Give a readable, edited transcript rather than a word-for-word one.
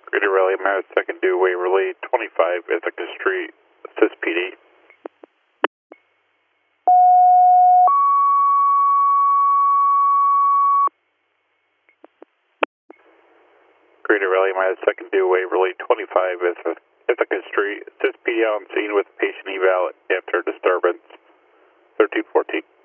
Greater Raleigh, Maris, second due Waverly, 25 Ithaca Street, assist PD. Greater Raleigh, Maris, second due Waverly, 25 Ithaca Street, assist PD on scene with patient eval after disturbance, 1314.